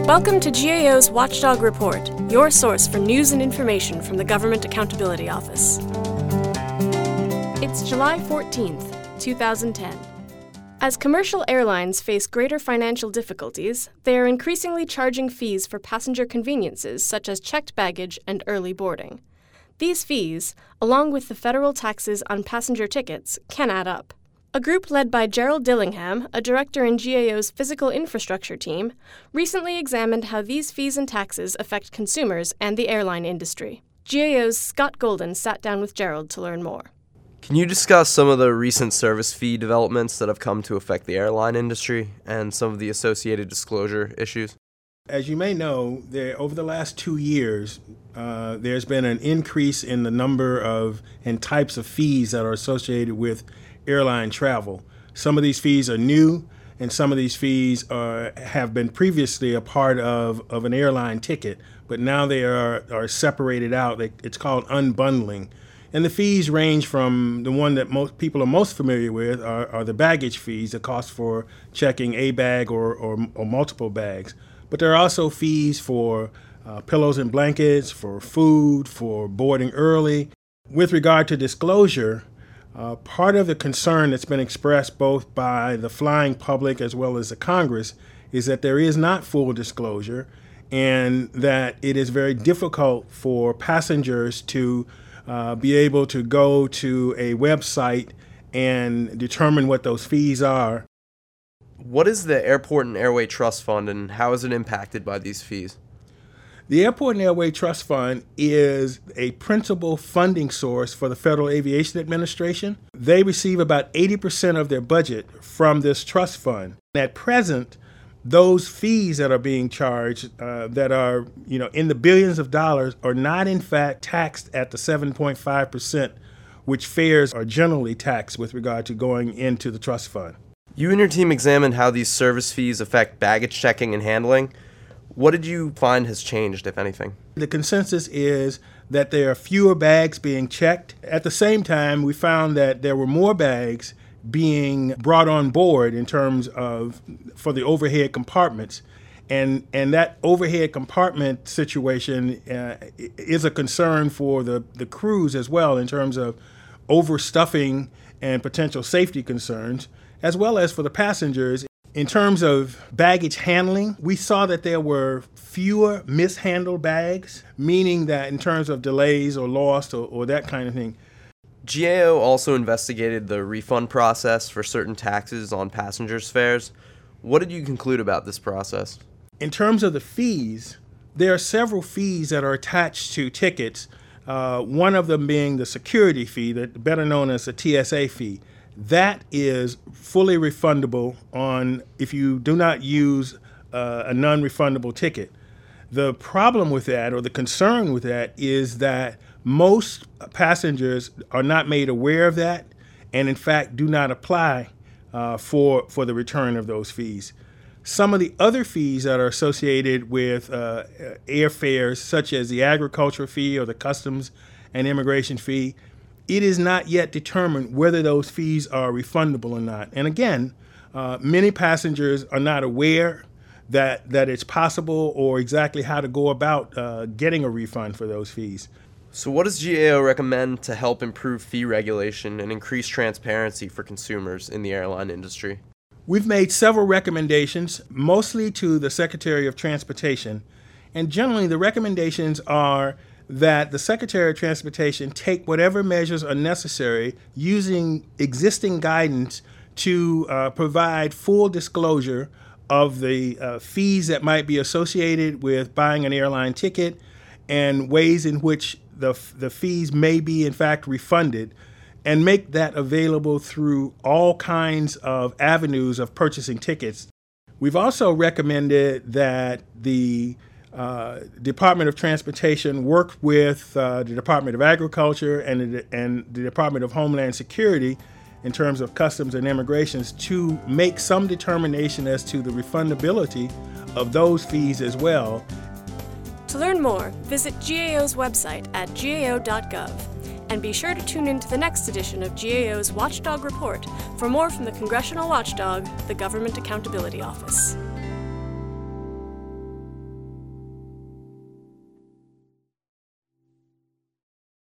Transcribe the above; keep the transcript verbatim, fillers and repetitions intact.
Welcome to G A O's Watchdog Report, your source for news and information from the Government Accountability Office. It's July fourteenth, two thousand ten. As commercial airlines face greater financial difficulties, they are increasingly charging fees for passenger conveniences such as checked baggage and early boarding. These fees, along with the federal taxes on passenger tickets, can add up. A group led by Gerald Dillingham, a director in G A O's physical infrastructure team, recently examined how these fees and taxes affect consumers and the airline industry. G A O's Scott Golden sat down with Gerald to learn more. Can you discuss some of the recent service fee developments that have come to affect the airline industry and some of the associated disclosure issues? As you may know, there, over the last two years, uh, there's been an increase in the number of and types of fees that are associated with airline travel. Some of these fees are new, and some of these fees are, have been previously a part of, of an airline ticket, but now they are, are separated out. It's called unbundling. And the fees range from the one that most people are most familiar with are, are the baggage fees, the cost for checking a bag or, or, or multiple bags. But there are also fees for uh, pillows and blankets, for food, for boarding early. With regard to disclosure, uh, part of the concern that's been expressed both by the flying public as well as the Congress is that there is not full disclosure and that it is very difficult for passengers to uh, be able to go to a website and determine what those fees are. What is the Airport and Airway Trust Fund, and how is it impacted by these fees? The Airport and Airway Trust Fund is a principal funding source for the Federal Aviation Administration. They receive about eighty percent of their budget from this trust fund. At present, those fees that are being charged, uh, that are you know in the billions of dollars, are not in fact taxed at the seven point five percent, which fares are generally taxed with regard to going into the trust fund. You and your team examined how these service fees affect baggage checking and handling. What did you find has changed, if anything? The consensus is that there are fewer bags being checked. At the same time, we found that there were more bags being brought on board in terms of for the overhead compartments. And and that overhead compartment situation uh, is a concern for the, the crews as well in terms of overstuffing and potential safety concerns, as well as for the passengers. In terms of baggage handling, we saw that there were fewer mishandled bags, meaning that in terms of delays or lost or, or that kind of thing. G A O also investigated the refund process for certain taxes on passengers' fares. What did you conclude about this process? In terms of the fees, there are several fees that are attached to tickets, uh, one of them being the security fee, that better known as the T S A fee. That is fully refundable on if you do not use uh, a non-refundable ticket. The problem with that, or the concern with that, is that most passengers are not made aware of that and in fact do not apply uh, for, for the return of those fees. Some of the other fees that are associated with uh, airfares, such as the agricultural fee or the customs and immigration fee, it is not yet determined whether those fees are refundable or not. And again, uh, many passengers are not aware that that it's possible or exactly how to go about uh, getting a refund for those fees. So what does G A O recommend to help improve fee regulation and increase transparency for consumers in the airline industry? We've made several recommendations, mostly to the Secretary of Transportation. And generally, the recommendations are that the Secretary of Transportation take whatever measures are necessary using existing guidance to uh, provide full disclosure of the uh, fees that might be associated with buying an airline ticket and ways in which the, the fees may be in fact refunded, and make that available through all kinds of avenues of purchasing tickets. We've also recommended that the Uh, Department of Transportation work with uh, the Department of Agriculture and the, and the Department of Homeland Security in terms of customs and immigrations to make some determination as to the refundability of those fees as well. To learn more, visit G A O's website at G A O dot gov and be sure to tune in to the next edition of G A O's Watchdog Report for more from the Congressional Watchdog, the Government Accountability Office.